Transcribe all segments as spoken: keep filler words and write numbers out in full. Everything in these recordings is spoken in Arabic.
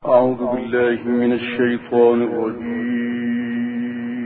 أعوذ بالله من الشيطان الرجيم.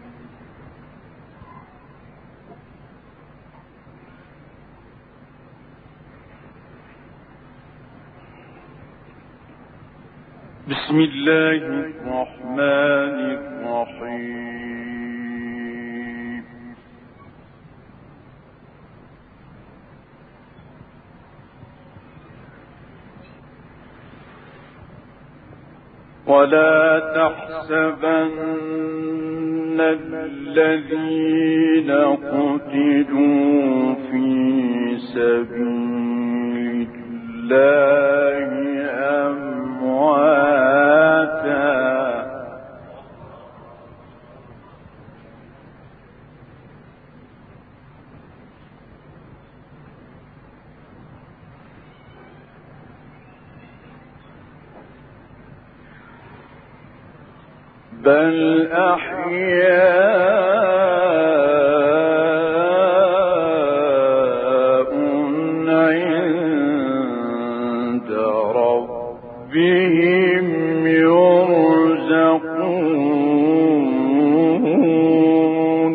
بسم الله الرحمن الرحيم. ولا تحسبن الذين قتلوا في سبيل الله أمواتا بل أحياء عند ربهم يرزقون.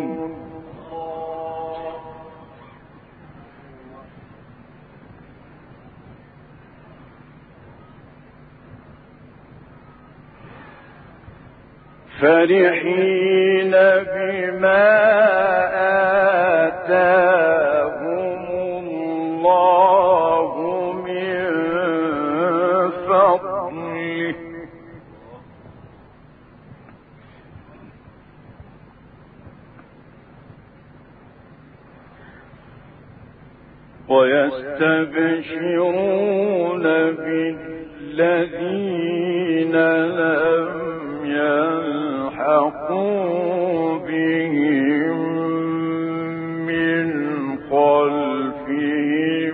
فرحين بما آتاهم الله من فضله ويستبشرون بالذين لم يلحقوا بهم من خلفهم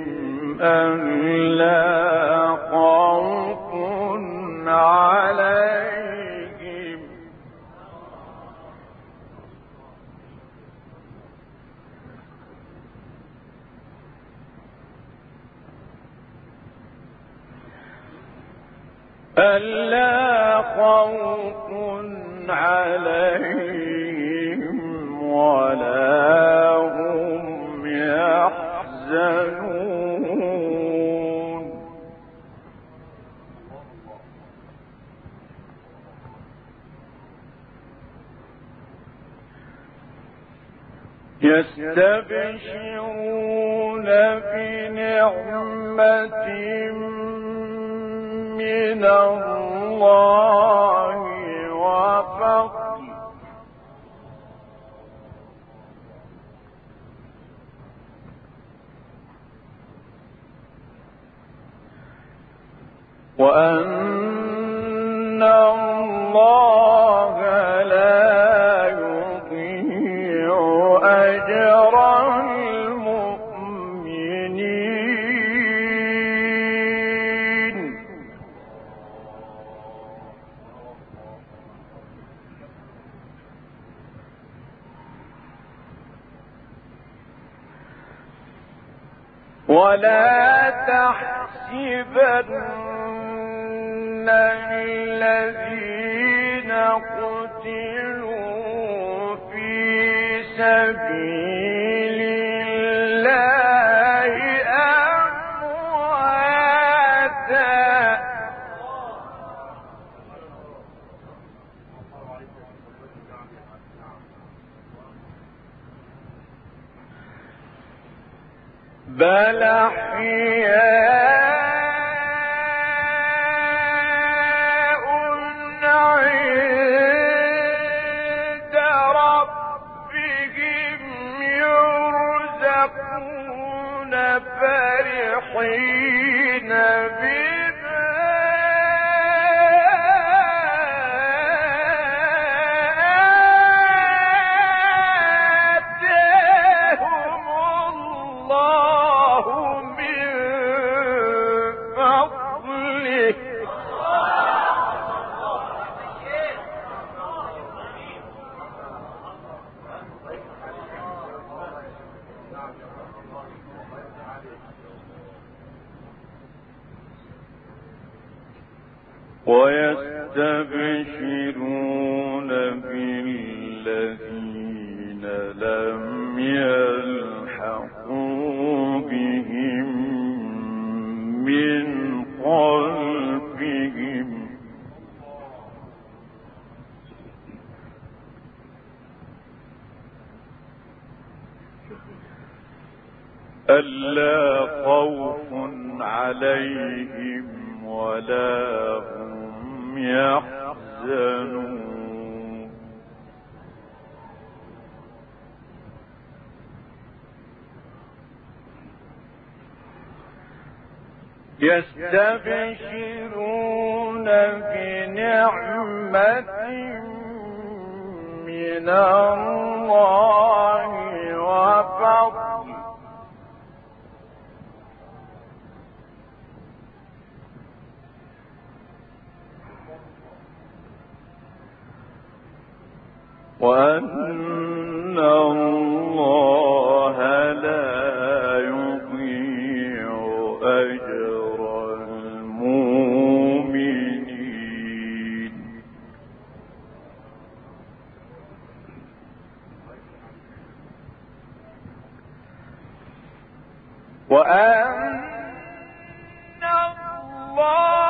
ألا خوف عليهم ألا خوف عليهم ولا هم يحزنون. يستبشرون بنعمة من الله وفضل وأن الله لا يضيع أجر المؤمنين. ولا تحسبن الذين قتلوا في سبيل الله أمواتا بل أحياء عند ربهم يرزقون فرحين بما آتاهم الله من ويستبشرون بالذين لم يلحقوا بهم من خلفهم ألا خوف عليهم ولا هم يحزنون يستبشرون بنعمة من الله وفضل وأن الله لا يضيع أجر المؤمنين وأن الله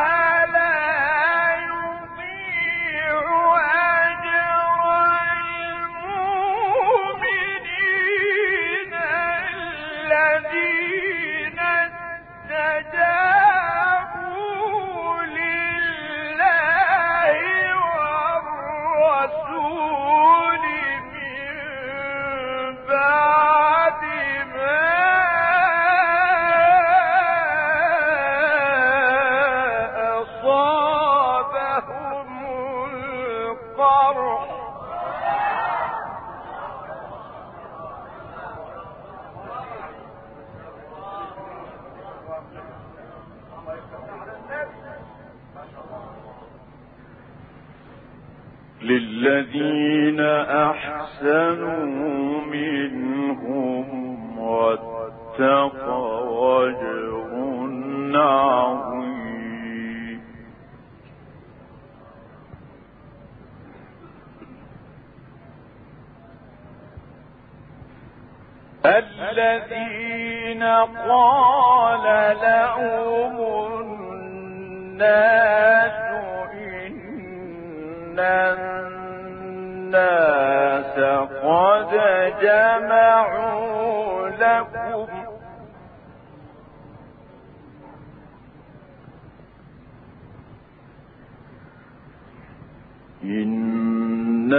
للذين أحسنوا منهم واتقوا أجر عظيم الذين قال لهم الناس إن الناس قد جمعوا لكم إن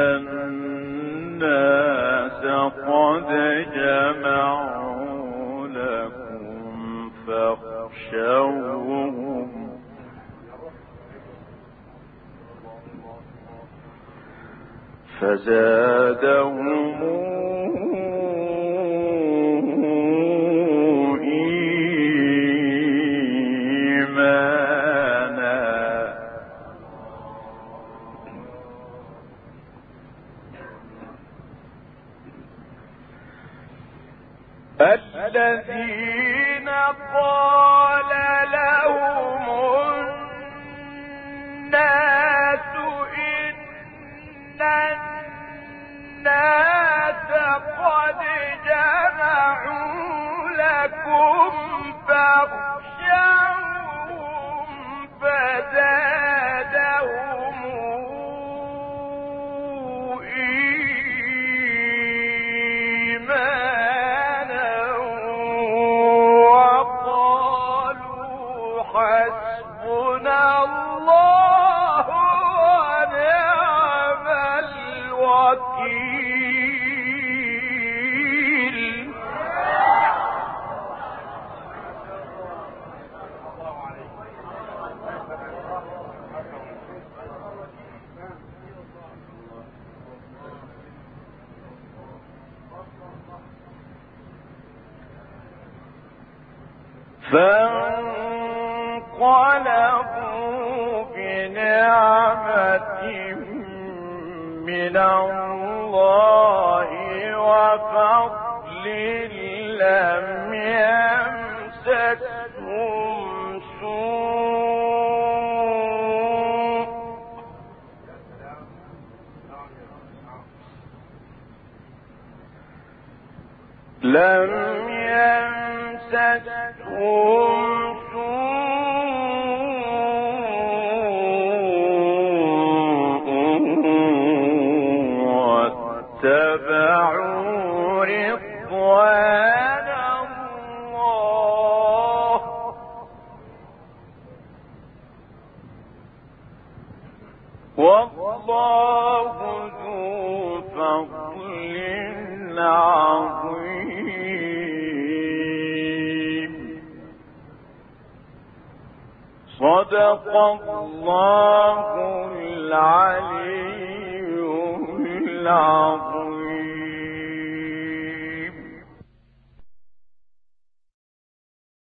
الناس قد جمعوا لكم فاخشوهم فزادهم إيمانا الذين قال لهم الناس إن الناس قد جمعوا لكم فاخشوهم فزادهم إيمانا وقالوا حسبنا الله ونعم الوكيل فانقلبوا بنعمة من الله وفضل لم يمسسهم سوء لم يمسسهم سوء واتبعوا رضوان الله والله ذو فضل عظيم. صدق الله العلي العظيم.